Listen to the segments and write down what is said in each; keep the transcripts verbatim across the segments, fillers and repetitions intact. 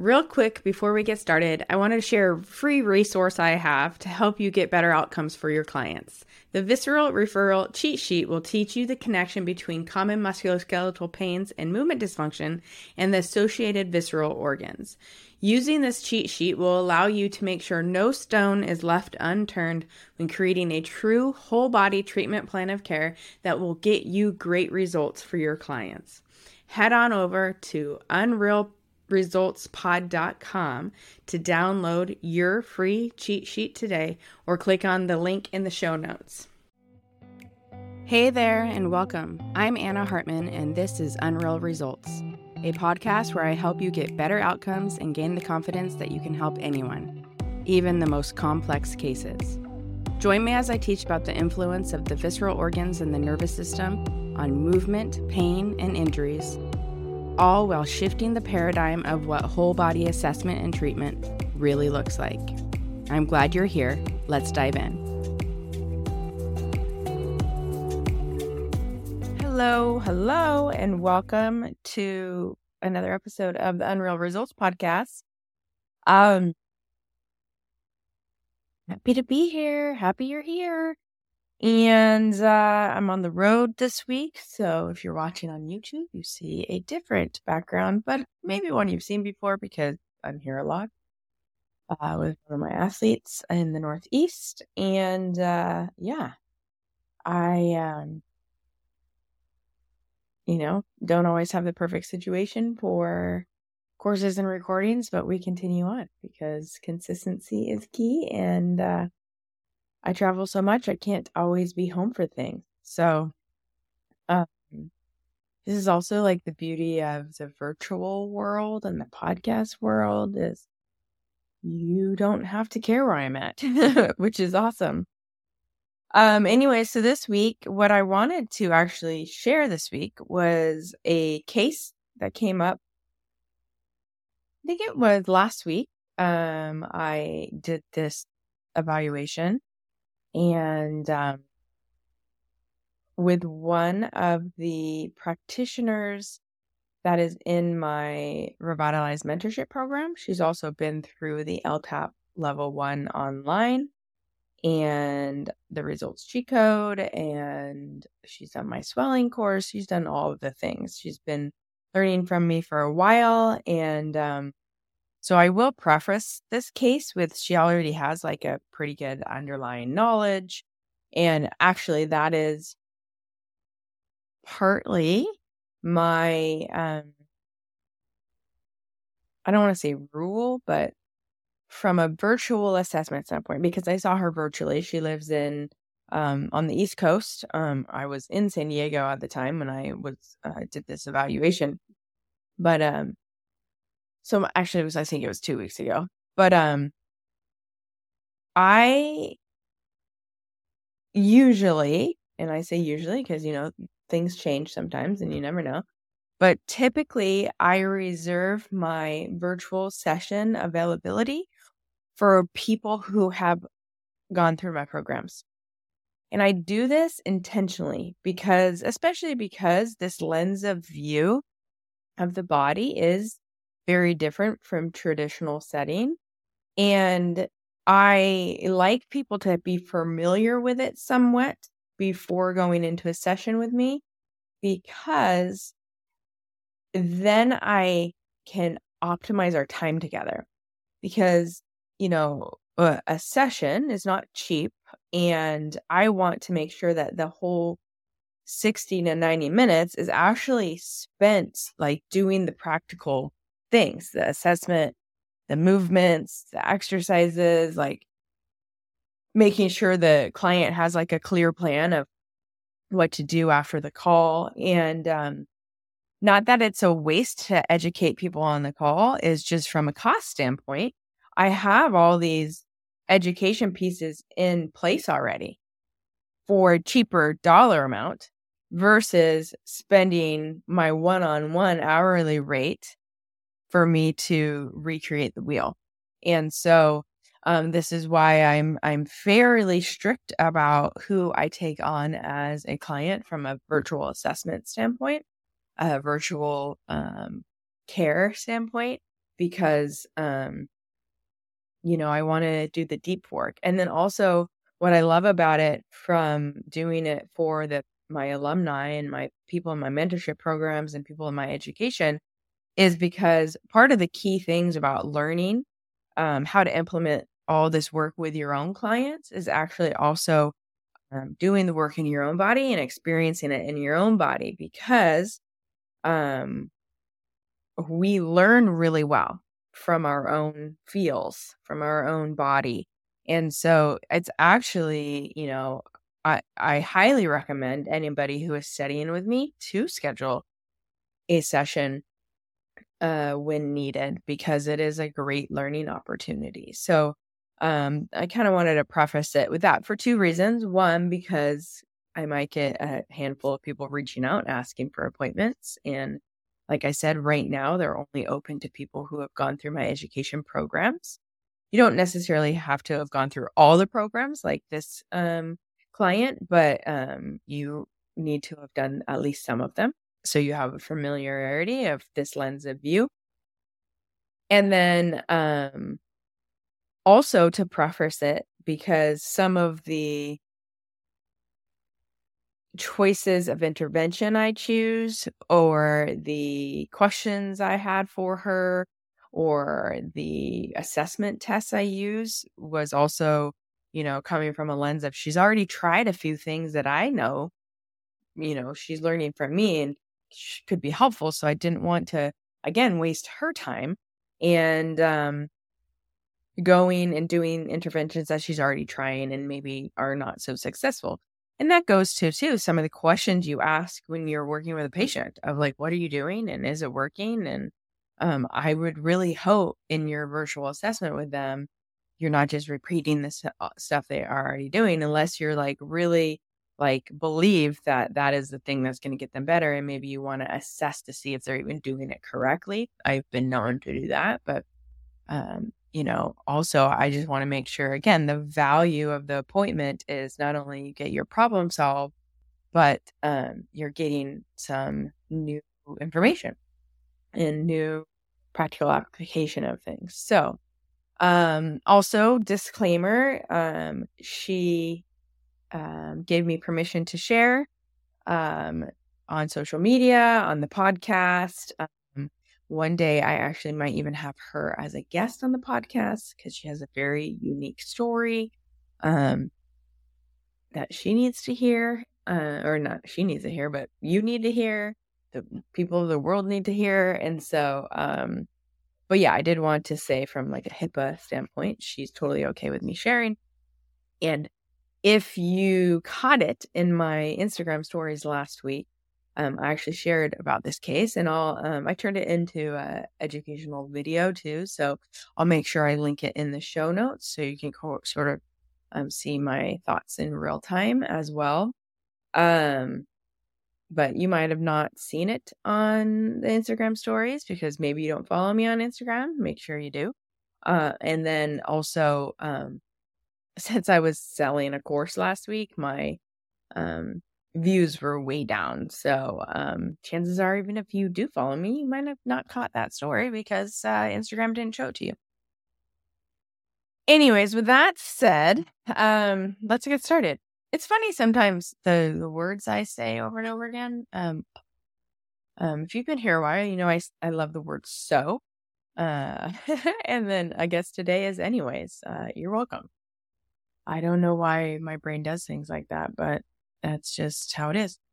real quick before we get started, I wanted to share a free resource I have to help you get better outcomes for your clients. The Visceral Referral Cheat Sheet will teach you the connection between common musculoskeletal pains and movement dysfunction and the associated visceral organs. Using this cheat sheet will allow you to make sure no stone is left unturned when creating a true whole body treatment plan of care that will get you great results for your clients. Head on over to unreal results pod dot com to download your free cheat sheet today or click on the link in the show notes. Hey there and welcome. I'm Anna Hartman and this is Unreal Results, a podcast where I help you get better outcomes and gain the confidence that you can help anyone, even the most complex cases. Join me as I teach about the influence of the visceral organs and the nervous system on movement, pain, and injuries, all while shifting the paradigm of what whole body assessment and treatment really looks like. I'm glad you're here. Let's dive in. Hello, hello, and welcome to another episode of the Unreal Results podcast. Um, happy to be here. Happy you're here. And uh, I'm on the road this week, so if you're watching on YouTube, you see a different background, but maybe one you've seen before because I'm here a lot uh, with one of my athletes in the Northeast. And uh, yeah, I, um, you know, don't always have the perfect situation for courses and recordings, but we continue on because consistency is key. And uh, I travel so much, I can't always be home for things. So um, this is also like the beauty of the virtual world and the podcast world is you don't have to care where I'm at, which is awesome. Um, anyway, so this week, what I wanted to actually share this week was a case that came up. I think it was last week. Um, I did this evaluation. And um, with one of the practitioners that is in my Revitalize mentorship program, she's also been through the L T A P level one online and the results cheat code, and she's done my swelling course. She's done all of the things. She's been learning from me for a while. And um, so I will preface this case with she already has like a pretty good underlying knowledge. And actually that is partly my, um, I don't want to say rule, but from a virtual assessment standpoint, because I saw her virtually, she lives in, um, on the East Coast. Um, I was in San Diego at the time when I was, uh, did this evaluation, but, um, So actually, it was, I think it was two weeks ago. But um, I usually, and I say usually because, you know, things change sometimes and you never know. But typically, I reserve my virtual session availability for people who have gone through my programs. And I do this intentionally because, especially because this lens of view of the body is very different from traditional setting. And I like people to be familiar with it somewhat before going into a session with me, because then I can optimize our time together. Because, you know, a, a session is not cheap, and I want to make sure that the whole sixty to ninety minutes is actually spent like doing the practical things, the assessment, the movements, the exercises, like making sure the client has like a clear plan of what to do after the call. And um, not that it's a waste to educate people on the call, is just from a cost standpoint, I have all these education pieces in place already for a cheaper dollar amount versus spending my one-on-one hourly rate for me to recreate the wheel. And so um, this is why I'm I'm fairly strict about who I take on as a client from a virtual assessment standpoint, a virtual um, care standpoint, because, um, you know, I want to do the deep work. And then also what I love about it from doing it for the my alumni and my people in my mentorship programs and people in my education is because part of the key things about learning um, how to implement all this work with your own clients is actually also um, doing the work in your own body and experiencing it in your own body, because um, we learn really well from our own feels, from our own body. And so it's actually, you know, I, I highly recommend anybody who is studying with me to schedule a session uh, when needed, because it is a great learning opportunity. So um, I kind of wanted to preface it with that for two reasons. One, because I might get a handful of people reaching out asking for appointments. And like I said, right now, they're only open to people who have gone through my education programs. You don't necessarily have to have gone through all the programs like this um, client, but um, you need to have done at least some of them, so you have a familiarity of this lens of view. And then um, also to preface it, because some of the choices of intervention I choose, or the questions I had for her, or the assessment tests I use was also, you know, coming from a lens of she's already tried a few things that I know, you know, she's learning from me and could be helpful. So I didn't want to, again, waste her time and um, going and doing interventions that she's already trying and maybe are not so successful. And that goes to, too, some of the questions you ask when you're working with a patient of like, what are you doing? And is it working? And um, I would really hope in your virtual assessment with them, you're not just repeating the stuff they are already doing, unless you're like really like believe that that is the thing that's going to get them better. And maybe you want to assess to see if they're even doing it correctly. I've been known to do that, but um, you know, also I just want to make sure, again, the value of the appointment is not only you get your problem solved, but um, you're getting some new information and new practical application of things. So um, also disclaimer, um, she um, gave me permission to share um, on social media, on the podcast. Um, one day I actually might even have her as a guest on the podcast, because she has a very unique story um, that she needs to hear, uh, or not she needs to hear, but you need to hear, the people of the world need to hear. And so, um, but yeah, I did want to say from like a HIPAA standpoint, she's totally okay with me sharing. And if you caught it in my Instagram stories last week, um, I actually shared about this case, and I'll um, I turned it into a educational video too. So I'll make sure I link it in the show notes so you can co- sort of um, see my thoughts in real time as well. Um, but you might have not seen it on the Instagram stories because maybe you don't follow me on Instagram. Make sure you do. Uh, and then also, um, since I was selling a course last week, my um, views were way down. So um, chances are, even if you do follow me, you might have not caught that story because uh, Instagram didn't show it to you. Anyways, with that said, um, let's get started. It's funny sometimes the, the words I say over and over again. Um, um, if you've been here a while, you know I, I love the word so. Uh, and then I guess today is anyways. Uh, you're welcome. I don't know why my brain does things like that, but that's just how it is.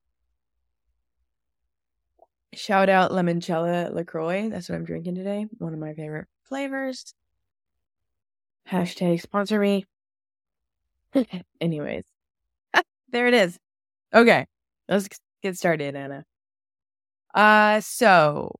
Shout out Limoncello LaCroix. That's what I'm drinking today. One of my favorite flavors. Hashtag sponsor me. Anyways, there it is. Okay, let's get started, Anna. Uh, so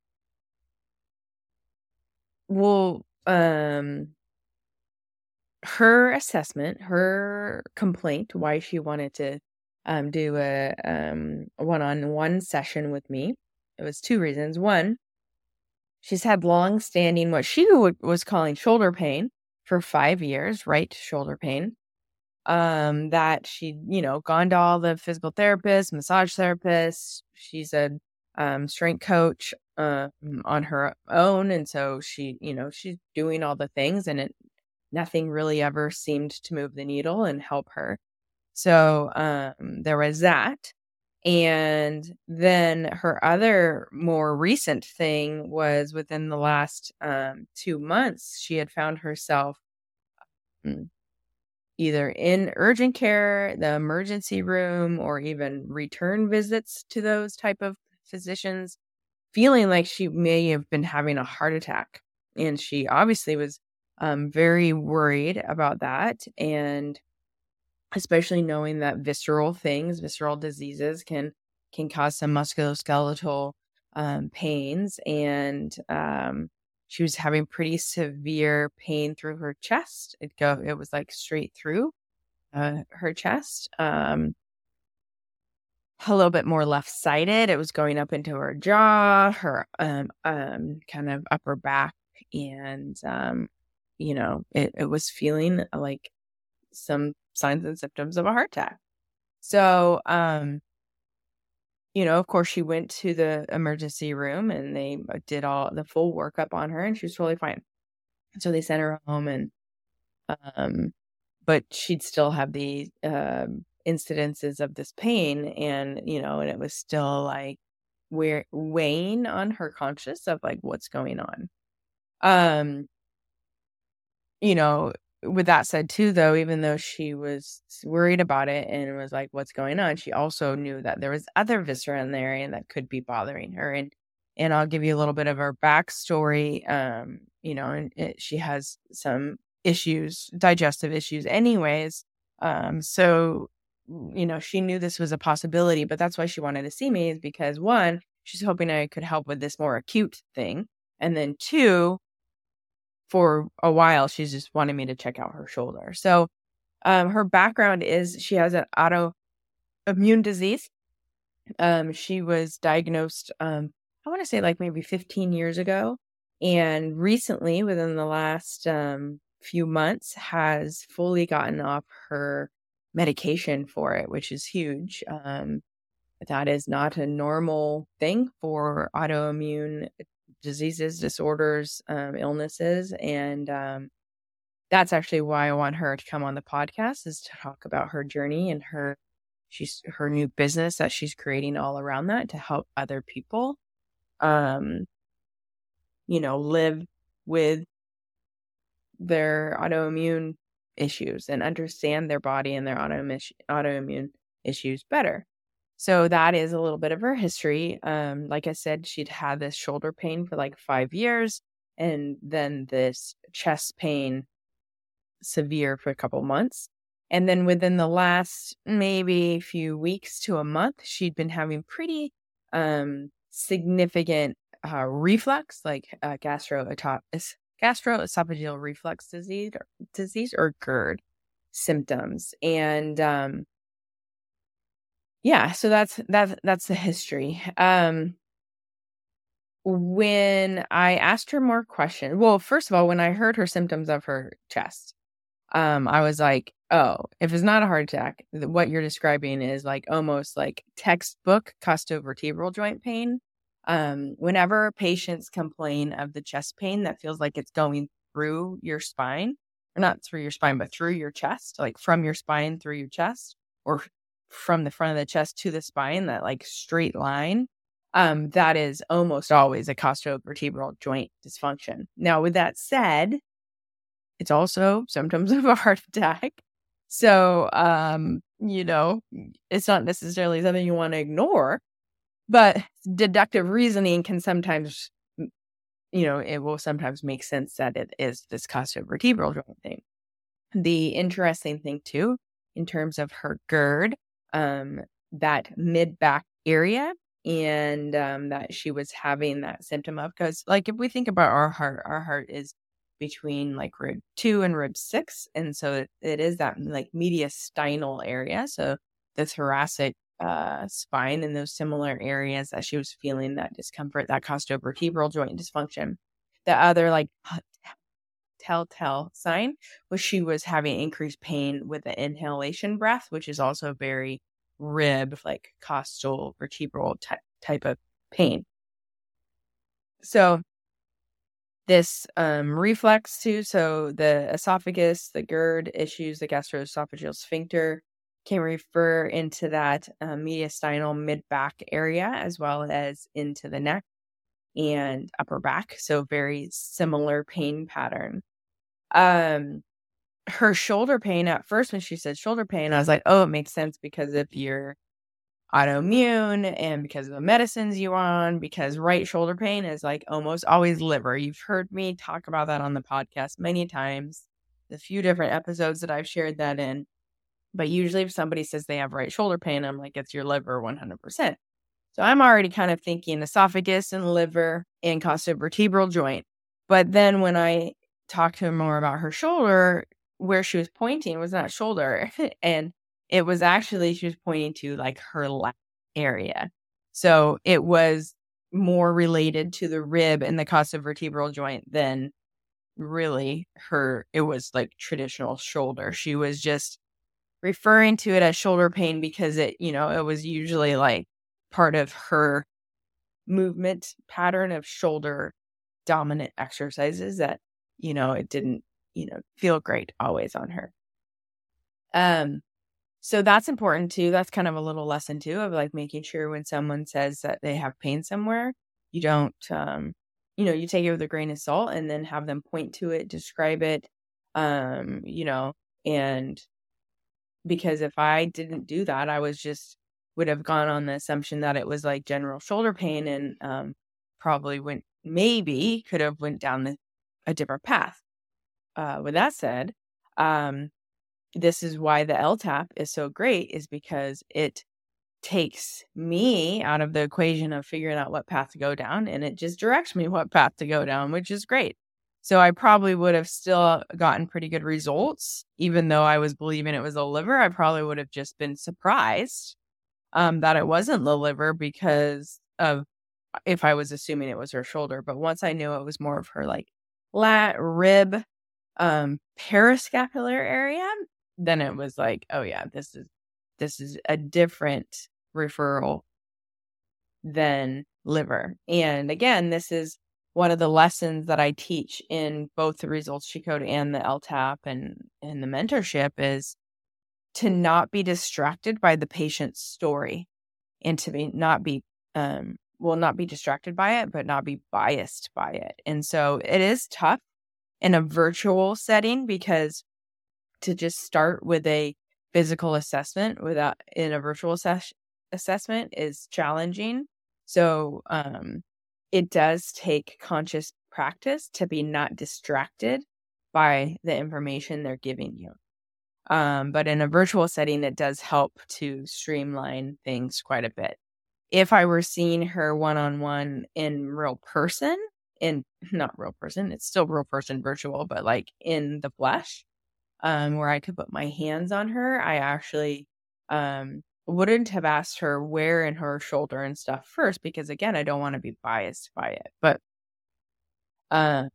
we'll, um, her assessment, her complaint, why she wanted to um, do a um, one-on-one session with me. It was two reasons. One, she's had long-standing what she w- was calling shoulder pain for five years, right shoulder pain. Um, that she, you know, gone to all the physical therapists, massage therapists. She's a um, strength coach, uh, on her own. And so she, you know, she's doing all the things, and it, nothing really ever seemed to move the needle and help her. So um, there was that. And then her other more recent thing was within the last um, two months, she had found herself mm, either in urgent care, the emergency room, or even return visits to those type of physicians, feeling like she may have been having a heart attack. And she obviously was um, very worried about that. And especially knowing that visceral things, visceral diseases can can cause some musculoskeletal um, pains. And um, she was having pretty severe pain through her chest. It go, it was like straight through uh, her chest. Um, a little bit more left-sided. It was going up into her jaw, her um, um, kind of upper back, and um, you know, it, it was feeling like some signs and symptoms of a heart attack. So, um, you know, of course, she went to the emergency room, and they did all the full workup on her, and she was totally fine. So they sent her home, and um, but she'd still have the um, incidences of this pain, and you know, and it was still like we're weighing on her conscious of like what's going on. Um, you know, with that said too, though, even though she was worried about it and was like, what's going on? She also knew that there was other viscera in the area that could be bothering her. And, and I'll give you a little bit of her backstory. Um, you know, and it, she has some issues, digestive issues anyways. Um, so, you know, she knew this was a possibility, but that's why she wanted to see me, is because one, she's hoping I could help with this more acute thing. And then two, for a while, she's just wanted me to check out her shoulder. So um, her background is she has an autoimmune disease. Um, she was diagnosed, um, I want to say like maybe fifteen years ago. And recently, within the last um, few months, has fully gotten off her medication for it, which is huge. Um, that is not a normal thing for autoimmune diseases, disorders, um, illnesses. And um, that's actually why I want her to come on the podcast, is to talk about her journey and her she's her new business that she's creating all around that to help other people um you know live with their autoimmune issues and understand their body and their autoimmune autoimmune issues better. So that is a little bit of her history. Um like I said, she'd had this shoulder pain for like five years, and then this chest pain severe for a couple months. And then within the last maybe few weeks to a month, she'd been having pretty um, significant uh, reflux, like uh, gastroesophageal gastroesophageal reflux disease, or, disease or GERD symptoms. And um, yeah, so that's that's that's the history. Um, when I asked her more questions, well, first of all, when I heard her symptoms of her chest, Um, I was like, "Oh, if it's not a heart attack, th what you're describing is, like, almost like textbook costovertebral joint pain." Um, whenever patients complain of the chest pain that feels like it's going through your spine, or not through your spine, but through your chest, like, from your spine through your chest, or f from the front of the chest to the spine, that, like, straight line, um, that is almost always a costovertebral joint dysfunction. Now, with that said, it's also symptoms of a heart attack. So, um, you know, it's not necessarily something you want to ignore, but deductive reasoning can sometimes, m- you know, it will sometimes make sense that it is this costovertebral joint thing. The interesting thing too, in terms of her GERD, um, that mid back area, and um, that she was having that symptom of, because like if we think about our heart, our heart is between like rib two and rib six, and so it, it is that like mediastinal area, so the thoracic uh, spine and those similar areas that she was feeling that discomfort, that costovertebral joint dysfunction. The other like telltale sign was she was having increased pain with the inhalation breath, which is also very rib, like costal vertebral ty- type of pain. So this um, reflex too, so the esophagus, the GERD issues, the gastroesophageal sphincter can refer into that um, mediastinal mid-back area as well as into the neck and upper back. So very similar pain pattern. Um, her shoulder pain at first, when she said shoulder pain, I was like, oh, it makes sense because if you're autoimmune and because of the medicines you on, because right shoulder pain is like almost always liver. You've heard me talk about that on the podcast many times, the few different episodes that I've shared that in. But usually if somebody says they have right shoulder pain, I'm like, it's your liver one hundred percent. So I'm already kind of thinking esophagus and liver and costovertebral joint. But then when I talked to her more about her shoulder, where she was pointing was not shoulder. And it was actually, she was pointing to like her lap area. So it was more related to the rib and the costovertebral joint than really her, it was like traditional shoulder. She was just referring to it as shoulder pain because it, you know, it was usually like part of her movement pattern of shoulder dominant exercises that, you know, it didn't, you know, feel great always on her. Um, so that's important too. That's kind of a little lesson too of like making sure when someone says that they have pain somewhere, you don't, um, you know, you take it with a grain of salt and then have them point to it, describe it, um, you know, and because if I didn't do that, I was just would have gone on the assumption that it was like general shoulder pain and um, probably went maybe could have went down the, a different path. Uh, with that said, um, this is why the L TAP is so great is because it takes me out of the equation of figuring out what path to go down and it just directs me what path to go down, which is great. So I probably would have still gotten pretty good results, even though I was believing it was the liver. I probably would have just been surprised um, that it wasn't the liver because of if I was assuming it was her shoulder. But once I knew it was more of her like lat, rib, um, parascapular area, then it was like, oh yeah, this is this is a different referral than liver. And again, this is one of the lessons that I teach in both the Results Cheat Code and the L TAP and, and the mentorship is to not be distracted by the patient's story and to be not be, um, well, not be distracted by it, but not be biased by it. And so it is tough in a virtual setting because to just start with a physical assessment without in a virtual ses- assessment is challenging. So um, it does take conscious practice to be not distracted by the information they're giving you. Um, but in a virtual setting, it does help to streamline things quite a bit. If I were seeing her one-on-one in real person, in not real person, it's still real person virtual, but like in the flesh, um, where I could put my hands on her, I actually um, wouldn't have asked her where in her shoulder and stuff first, because again, I don't want to be biased by it. But, um,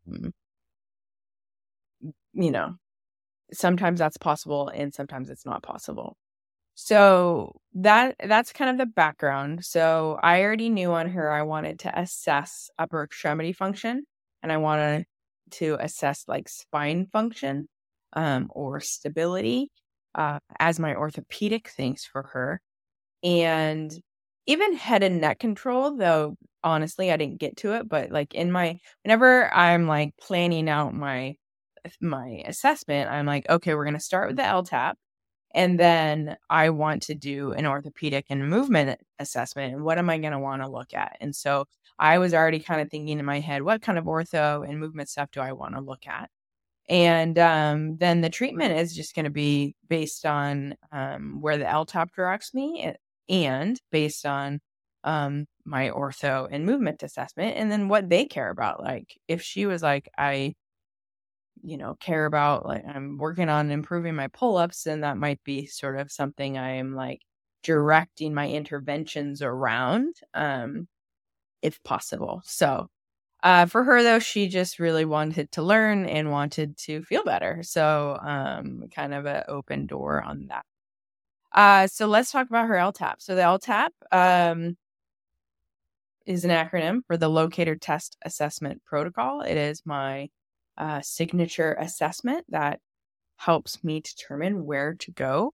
you know, sometimes that's possible and sometimes it's not possible. So that that's kind of the background. So I already knew on her I wanted to assess upper extremity function and I wanted to assess like spine function um, or stability uh, as my orthopedic things for her. And even head and neck control, though honestly I didn't get to it, but like in my whenever I'm like planning out my my assessment, I'm like, okay, we're gonna start with the L TAP. And then I want to do an orthopedic and movement assessment. And what am I going to want to look at? And so I was already kind of thinking in my head, what kind of ortho and movement stuff do I want to look at? And um, then the treatment is just going to be based on um, where the L TAP directs me and based on um, my ortho and movement assessment. And then what they care about. Like if she was like, I you know, care about, like, I'm working on improving my pull-ups, and that might be sort of something I'm like directing my interventions around, um, if possible. So, uh, for her though, she just really wanted to learn and wanted to feel better. So, um, kind of an open door on that. Uh, so let's talk about her L TAP. So the L TAP, um, is an acronym for the Locator Test Assessment Protocol. It is my uh, signature assessment that helps me determine where to go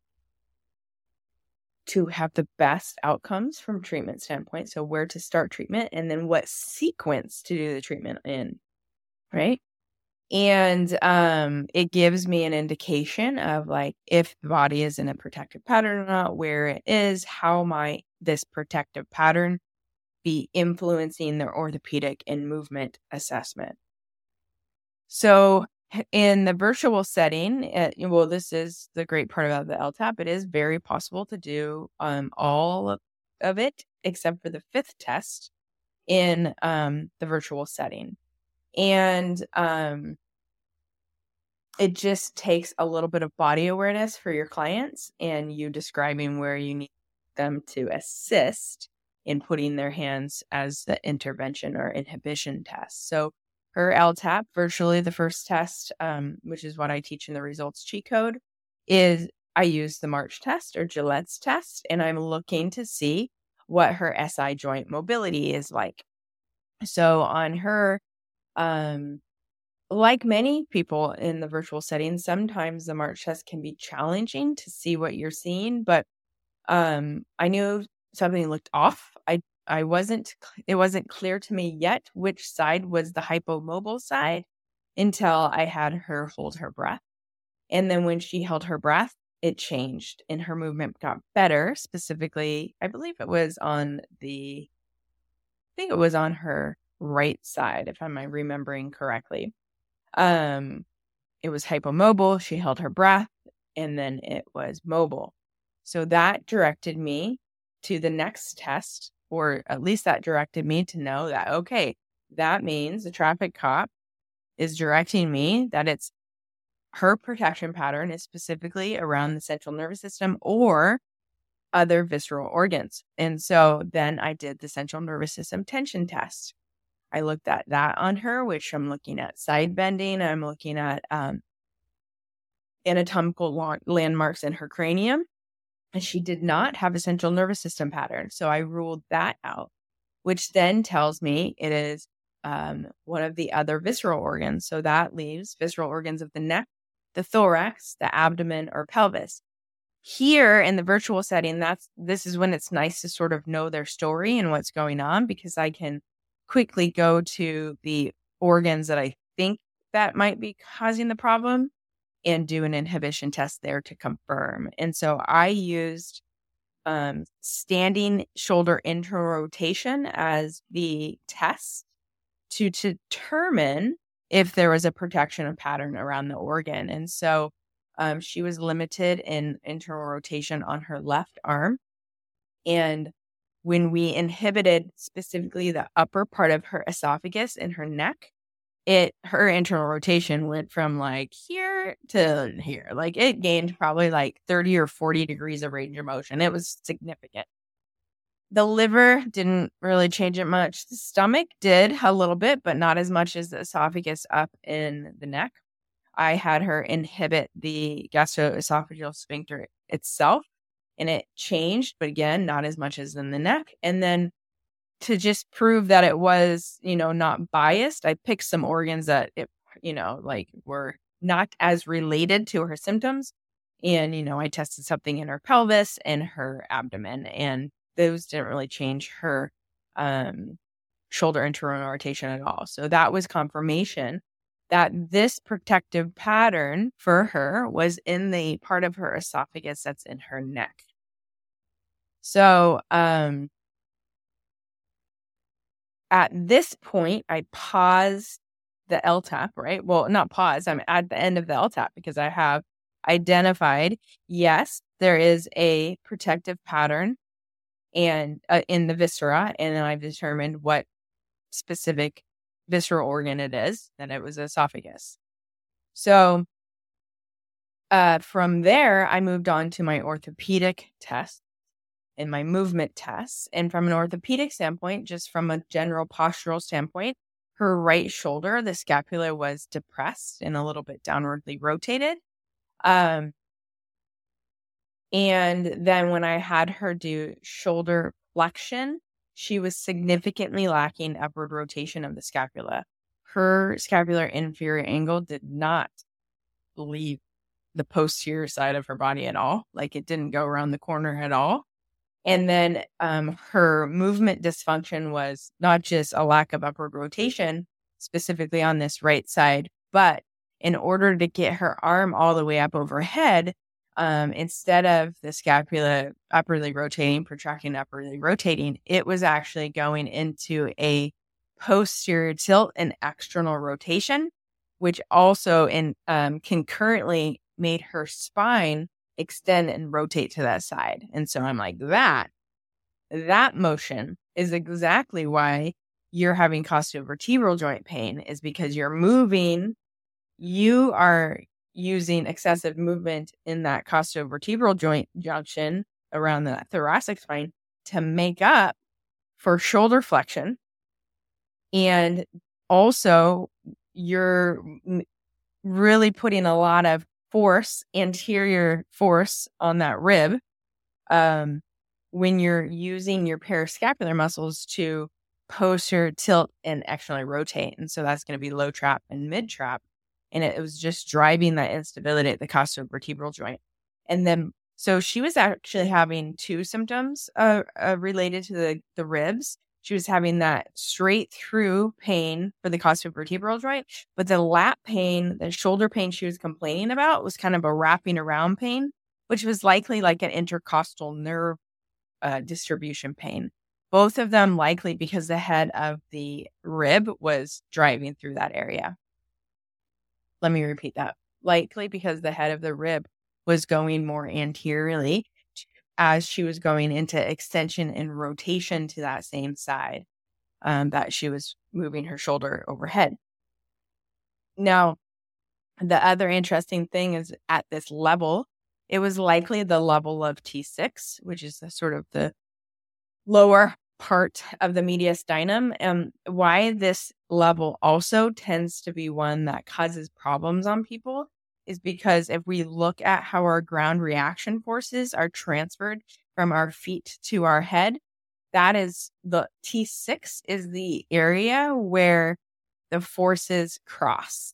to have the best outcomes from treatment standpoint. So where to start treatment and then what sequence to do the treatment in, right? And um, it gives me an indication of like if the body is in a protective pattern or not, where it is, how might this protective pattern be influencing their orthopedic and movement assessment. So in the virtual setting, it, well, this is the great part about the L TAP. It is very possible to do um, all of it except for the fifth test in um, the virtual setting. And um, it just takes a little bit of body awareness for your clients and you describing where you need them to assist in putting their hands as the intervention or inhibition test. So her L TAP, virtually the first test, um, which is what I teach in the results cheat code, is I use the March test or Gillette's test, and I'm looking to see what her S I joint mobility is like. So on her, um, like many people in the virtual setting, sometimes the March test can be challenging to see what you're seeing, but um, I knew something looked off. I I wasn't, it wasn't clear to me yet which side was the hypomobile side until I had her hold her breath. And then when she held her breath, it changed and her movement got better. Specifically, I believe it was on the, I think it was on her right side, if I'm remembering correctly. Um, it was hypomobile. She held her breath and then it was mobile. So that directed me to the next test, or at least that directed me to know that, okay, that means the traffic cop is directing me that it's her protection pattern is specifically around the central nervous system or other visceral organs. And so then I did the central nervous system tension test. I looked at that on her, which I'm looking at side bending. I'm looking at um, anatomical landmarks in her cranium. And she did not have a central nervous system pattern. So I ruled that out, which then tells me it is um, one of the other visceral organs. So that leaves visceral organs of the neck, the thorax, the abdomen, or pelvis. Here in the virtual setting, that's this is when it's nice to sort of know their story and what's going on, because I can quickly go to the organs that I think that might be causing the problem and do an inhibition test there to confirm. And so I used um, standing shoulder internal rotation as the test to, to determine if there was a protection pattern around the organ. And so um, she was limited in internal rotation on her left arm. And when we inhibited specifically the upper part of her esophagus and her neck, it her internal rotation went from like here to here. Like it gained probably like thirty or forty degrees of range of motion. It was significant. The liver didn't really change it much. The stomach did a little bit, but not as much as the esophagus up in the neck. I had her inhibit the gastroesophageal sphincter itself, and it changed, but again, not as much as in the neck. And then to just prove that it was, you know, not biased, I picked some organs that, it, you know, like were not as related to her symptoms. And, you know, I tested something in her pelvis and her abdomen, and those didn't really change her um, shoulder internal rotation at all. So that was confirmation that this protective pattern for her was in the part of her esophagus that's in her neck. So, um, at this point, I paused the L TAP, right? Well, not pause. I'm at the end of the L TAP because I have identified, yes, there is a protective pattern and uh, in the viscera, and then I've determined what specific visceral organ it is, that it was esophagus. So uh, from there, I moved on to my orthopedic test and my movement tests. And from an orthopedic standpoint, just from a general postural standpoint, her right shoulder, the scapula was depressed and a little bit downwardly rotated. Um, and then when I had her do shoulder flexion, she was significantly lacking upward rotation of the scapula. Her scapular inferior angle did not leave the posterior side of her body at all. Like it didn't go around the corner at all. And then um, her movement dysfunction was not just a lack of upward rotation, specifically on this right side, but in order to get her arm all the way up overhead, um, instead of the scapula upwardly rotating, protracting, upwardly rotating, it was actually going into a posterior tilt and external rotation, which also in um, concurrently made her spine extend and rotate to that side. And so I'm like, that, that motion is exactly why you're having costovertebral joint pain, is because you're moving, you are using excessive movement in that costovertebral joint junction around the thoracic spine to make up for shoulder flexion. And also you're really putting a lot of force, anterior force on that rib um, when you're using your parascapular muscles to posterior tilt and externally rotate. And so that's going to be low trap and mid trap. And it, it was just driving that instability at the costovertebral joint. And then, so she was actually having two symptoms uh, uh, related to the, the ribs. She was having that straight through pain for the costovertebral joint, but the lat pain, the shoulder pain she was complaining about was kind of a wrapping around pain, which was likely like an intercostal nerve uh, distribution pain. Both of them likely because the head of the rib was driving through that area. Let me repeat that. Likely because the head of the rib was going more anteriorly as she was going into extension and rotation to that same side um, that she was moving her shoulder overhead. Now, the other interesting thing is at this level, it was likely the level of T six, which is the sort of the lower part of the mediastinum. And why this level also tends to be one that causes problems on people is because if we look at how our ground reaction forces are transferred from our feet to our head, that is the T six is the area where the forces cross.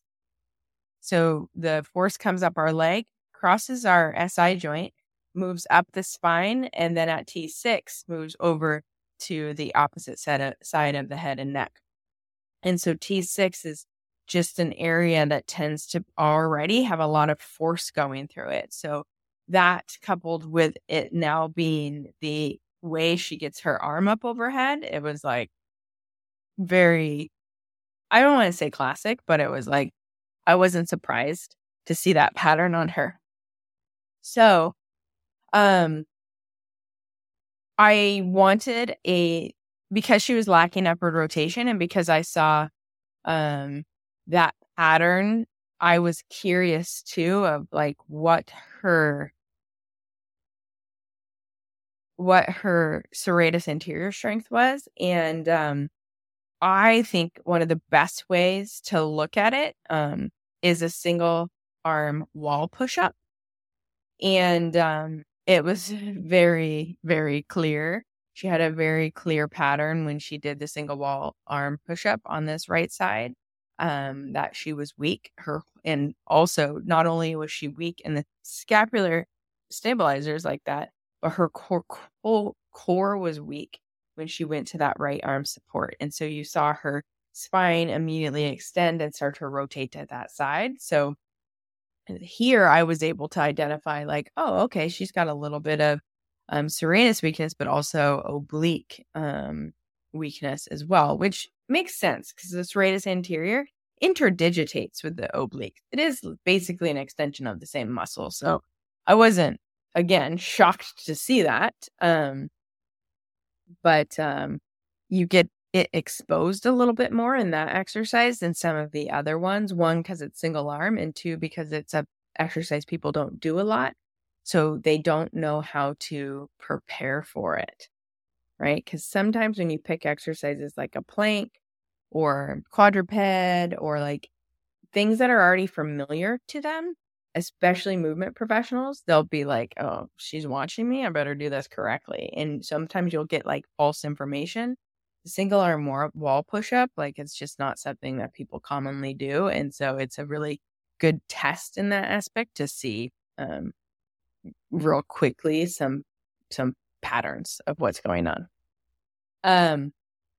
So the force comes up our leg, crosses our S I joint, moves up the spine, and then at T six moves over to the opposite side of the head and neck. And so T six is just an area that tends to already have a lot of force going through it. So that, coupled with it now being the way she gets her arm up overhead, it was like very, I don't want to say classic, but it was like, I wasn't surprised to see that pattern on her. So, um, I wanted a, because she was lacking upward rotation and because I saw, um, that pattern, I was curious too of like what her, what her serratus anterior strength was. And, um, I think one of the best ways to look at it, um, is a single arm wall push-up. And, um, it was very, very clear. She had a very clear pattern when she did the single wall arm push-up on this right side, um, that she was weak. Her, and also not only was she weak in the scapular stabilizers like that, but her core, core, core was weak when she went to that right arm support. And so you saw her spine immediately extend and start to rotate to that side. So here I was able to identify like, oh, okay, she's got a little bit of um, serratus weakness, but also oblique um, weakness as well, which makes sense because the serratus anterior interdigitates with the oblique. It is basically an extension of the same muscle. So I wasn't, again, shocked to see that. Um, but um, you get it exposed a little bit more in that exercise than some of the other ones. One, because it's single arm, and two, because it's a exercise people don't do a lot. So they don't know how to prepare for it, right? Because sometimes when you pick exercises like a plank or quadruped or like things that are already familiar to them, especially movement professionals, they'll be like, oh, she's watching me. I better do this correctly. And sometimes you'll get like false information. The single arm wall push up, like it's just not something that people commonly do. And so it's a really good test in that aspect to see um, real quickly some some patterns of what's going on. Um,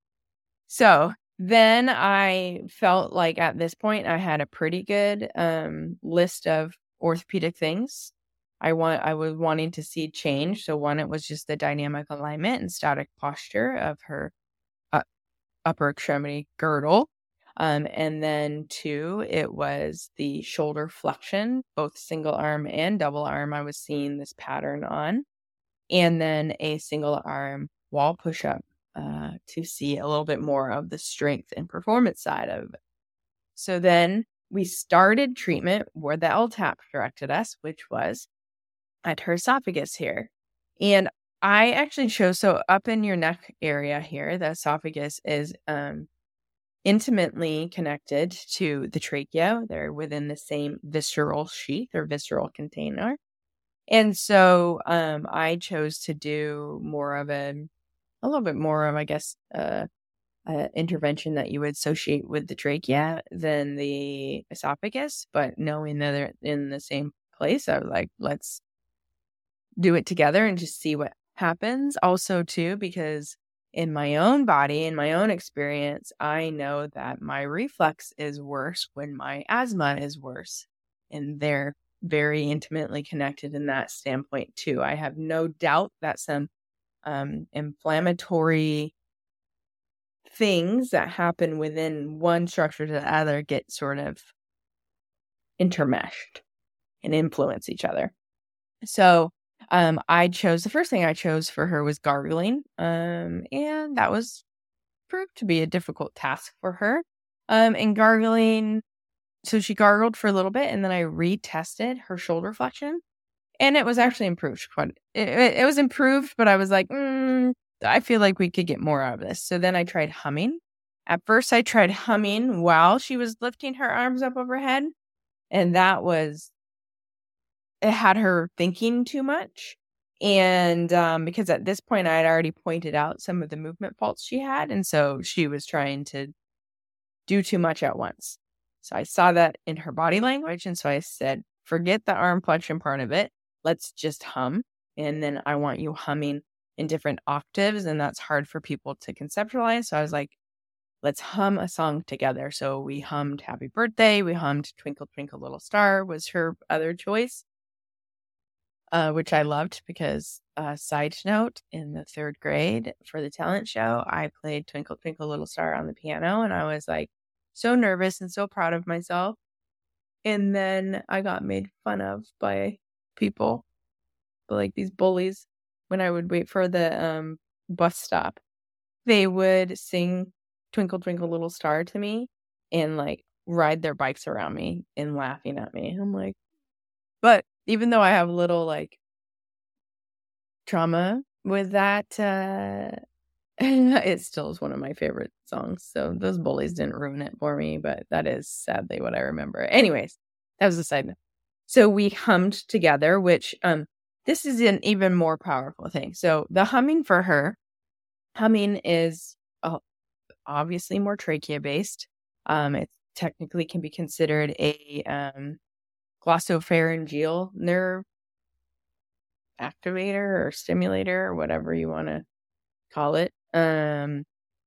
so then I felt like at this point I had a pretty good um, list of orthopedic things I want I was wanting to see change. So one, it was just the dynamic alignment and static posture of her uh, upper extremity girdle. Um, and then two, it was the shoulder flexion, both single arm and double arm. I was seeing this pattern on. And then a single arm wall push-up uh, to see a little bit more of the strength and performance side of it. So then we started treatment where the L TAP directed us, which was at her esophagus here. And I actually chose, so up in your neck area here, the esophagus is um, intimately connected to the trachea. They're within the same visceral sheath or visceral container. And so um, I chose to do more of a, a little bit more of, I guess, uh, uh, intervention that you would associate with the trachea than the esophagus. But knowing that they're in the same place, I was like, let's do it together and just see what happens. Also, too, because in my own body, in my own experience, I know that my reflux is worse when my asthma is worse. And they're very intimately connected in that standpoint, too. I have no doubt that some um, inflammatory things that happen within one structure to the other get sort of intermeshed and influence each other. So um, I chose, the first thing I chose for her was gargling. Um, and that was proved to be a difficult task for her. Um, and gargling, so she gargled for a little bit, and then I retested her shoulder flexion, and it was actually improved. Quite, it, it, it was improved, but I was like, mm, I feel like we could get more out of this. So then I tried humming. At first, I tried humming while she was lifting her arms up overhead, and that was, it had her thinking too much. And um, because at this point, I had already pointed out some of the movement faults she had, and so she was trying to do too much at once. So I saw that in her body language. And so I said, forget the arm flexion part of it. Let's just hum. And then I want you humming in different octaves. And that's hard for people to conceptualize. So I was like, let's hum a song together. So we hummed Happy Birthday. We hummed Twinkle, Twinkle, Little Star was her other choice, uh, which I loved because, uh, side note, in the third grade for the talent show, I played Twinkle, Twinkle, Little Star on the piano. And I was like, so nervous and so proud of myself. And then I got made fun of by people, like these bullies, when I would wait for the um, bus stop. They would sing Twinkle, Twinkle, Little Star to me and like ride their bikes around me and laughing at me. I'm like, but even though I have a little like trauma with that, uh, it still is one of my favorite songs. So those bullies didn't ruin it for me, but that is sadly what I remember. Anyways, that was a side note. So we hummed together, which um, this is an even more powerful thing. So the humming for her, humming is uh, obviously more trachea based. Um, it technically can be considered a um, glossopharyngeal nerve activator or stimulator or whatever you want to call it. Um,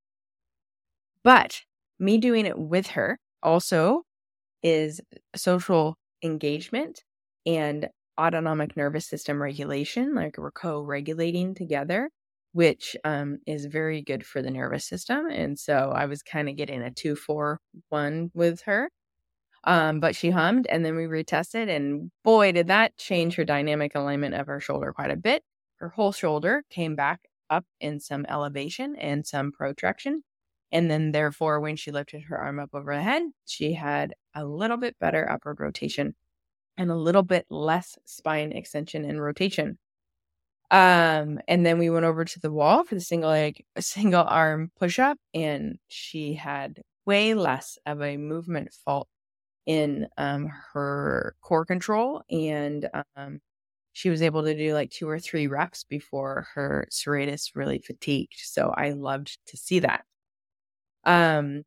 but me doing it with her also is social engagement and autonomic nervous system regulation, like we're co-regulating together, which um, is very good for the nervous system. And so I was kind of getting a two, four, one with her. Um, but she hummed and then we retested, and boy, did that change her dynamic alignment of her shoulder quite a bit. Her whole shoulder came back up in some elevation and some protraction. And then therefore, when she lifted her arm up over the head, she had a little bit better upward rotation and a little bit less spine extension and rotation. Um, and then we went over to the wall for the single leg, single arm push up, and she had way less of a movement fault in um, her core control, and um, she was able to do like two or three reps before her serratus really fatigued. So I loved to see that. Um,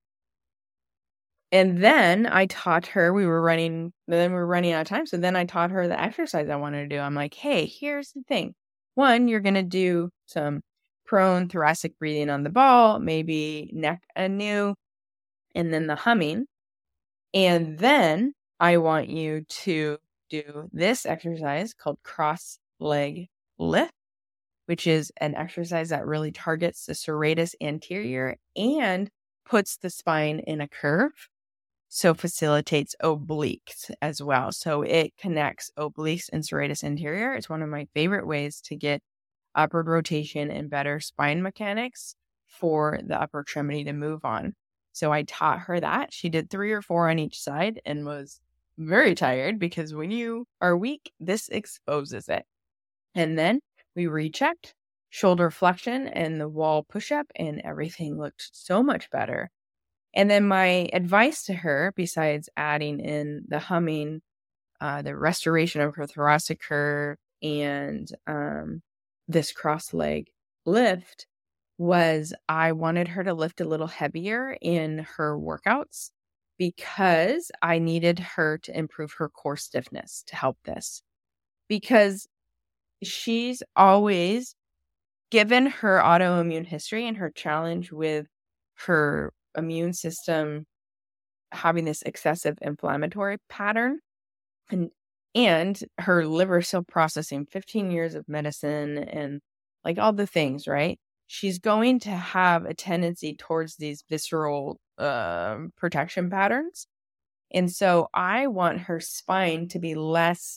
and then I taught her, we were running, then we were running out of time. So then I taught her the exercise I wanted to do. I'm like, hey, here's the thing. One, you're going to do some prone thoracic breathing on the ball, maybe neck anew, and then the humming. And then I want you to do this exercise called cross leg lift, which is an exercise that really targets the serratus anterior and puts the spine in a curve. So facilitates obliques as well. So it connects obliques and serratus anterior. It's one of my favorite ways to get upward rotation and better spine mechanics for the upper extremity to move on. So I taught her that. She did three or four on each side and was very tired because when you are weak, this exposes it. And then we rechecked shoulder flexion and the wall push-up, and everything looked so much better. And then my advice to her, besides adding in the humming, uh, the restoration of her thoracic curve, and um, this cross leg lift, was I wanted her to lift a little heavier in her workouts because I needed her to improve her core stiffness to help this. Because she's always, given her autoimmune history and her challenge with her immune system having this excessive inflammatory pattern, and and her liver still processing fifteen years of medicine and like all the things, right? She's going to have a tendency towards these visceral uh, protection patterns. And so I want her spine to be less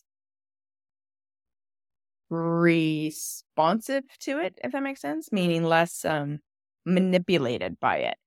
responsive to it, if that makes sense, meaning less um, manipulated by it.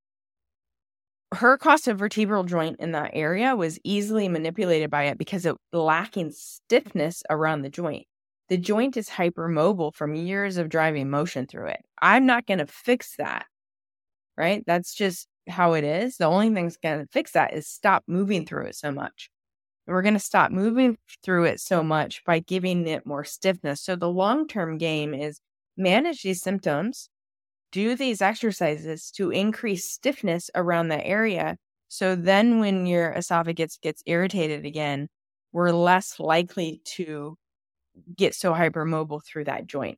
Her costovertebral joint in that area was easily manipulated by it because it lacking stiffness around the joint. The joint is hypermobile from years of driving motion through it. I'm not going to fix that, right? That's just how it is. The only thing that's going to fix that is stop moving through it so much. We're going to stop moving through it so much by giving it more stiffness. So the long-term game is manage these symptoms, do these exercises to increase stiffness around that area. So then when your esophagus gets irritated again, we're less likely to get so hypermobile through that joint.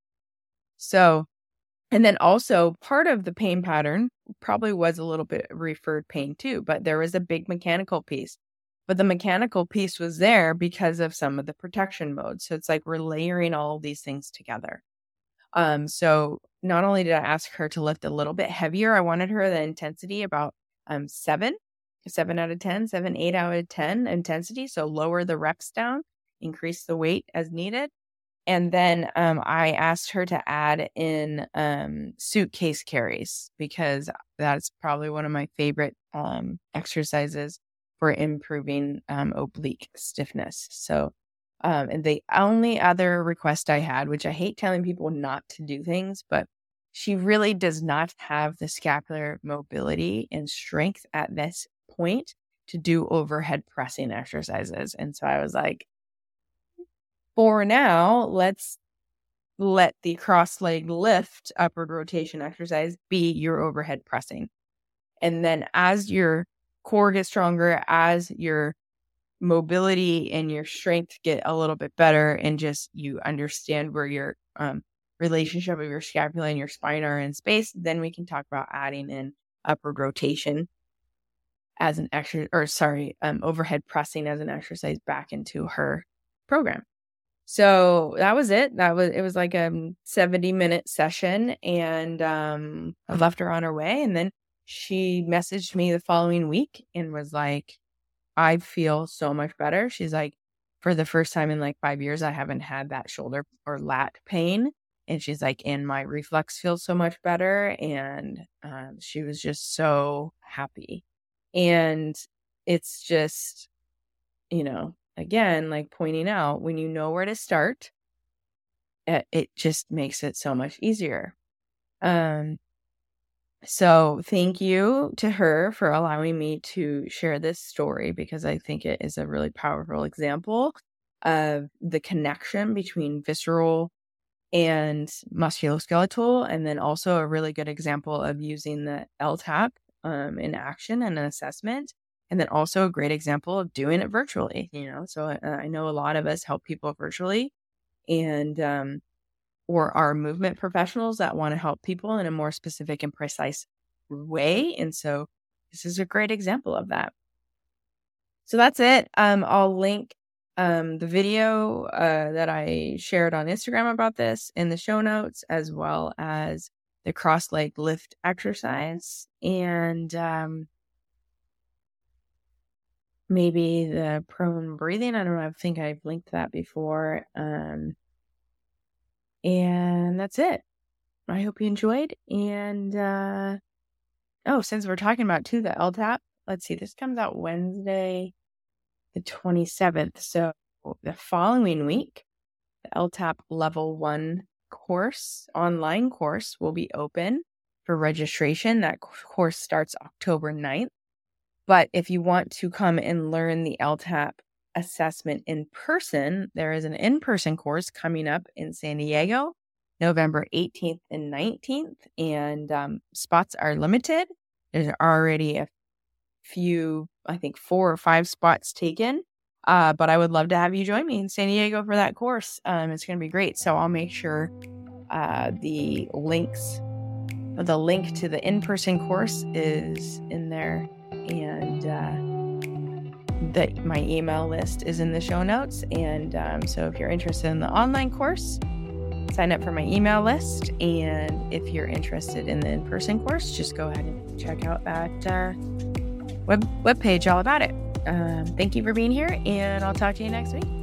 So, and then also part of the pain pattern probably was a little bit referred pain too, but there was a big mechanical piece. But the mechanical piece was there because of some of the protection modes. So it's like we're layering all of these things together. Um, so not only did I ask her to lift a little bit heavier, I wanted her the intensity about um seven, seven out of ten, seven, eight out of ten intensity. So lower the reps down, increase the weight as needed. And then um, I asked her to add in um, suitcase carries because that's probably one of my favorite um, exercises for improving um, oblique stiffness. So Um, and the only other request I had, which I hate telling people not to do things, but she really does not have the scapular mobility and strength at this point to do overhead pressing exercises. And so I was like, for now, let's let the cross leg lift upward rotation exercise be your overhead pressing. And then as your core gets stronger, as your mobility and your strength get a little bit better, and just you understand where your um, relationship of your scapula and your spine are in space, then we can talk about adding in upward rotation as an exercise, or sorry, um, overhead pressing as an exercise back into her program. So that was it. That was, it was like a seventy minute session, and um, I left her on her way. And then she messaged me the following week and was like, I feel so much better. She's like, for the first time in like five years, I haven't had that shoulder or lat pain. And she's like, and my reflex feels so much better. And um, she was just so happy. And it's just, you know, again, like pointing out, when you know where to start, it, it just makes it so much easier. Um, So thank you to her for allowing me to share this story, because I think it is a really powerful example of the connection between visceral and musculoskeletal, and then also a really good example of using the L TAP um, in action and an assessment, and then also a great example of doing it virtually. You know, so uh, I know a lot of us help people virtually, and um, or are movement professionals that want to help people in a more specific and precise way, and so this is a great example of that. So that's it. Um, I'll link um, the video uh, that I shared on Instagram about this in the show notes, as well as the cross leg lift exercise, and um, maybe the prone breathing. I don't know. I think I've linked that before. Um, and that's it. I hope you enjoyed. And uh, oh, since we're talking about too the L TAP, let's see. This comes out Wednesday, the twenty-seventh. So the following week, the L TAP Level one course, online course, will be open for registration. That course starts October ninth. But if you want to come and learn the L TAP assessment in person, there is an in-person course coming up in San Diego, November eighteenth and nineteenth, and um, spots are limited. There's already a few, I think four or five spots taken. Uh, but I would love to have you join me in San Diego for that course. Um, it's going to be great. So I'll make sure uh, the links, the link to the in-person course is in there, and uh, that my email list is in the show notes. And um, so if you're interested in the online course, sign up for my email list. And if you're interested in the in-person course, just go ahead and check out that uh, web webpage all about it. Um, thank you for being here, and I'll talk to you next week.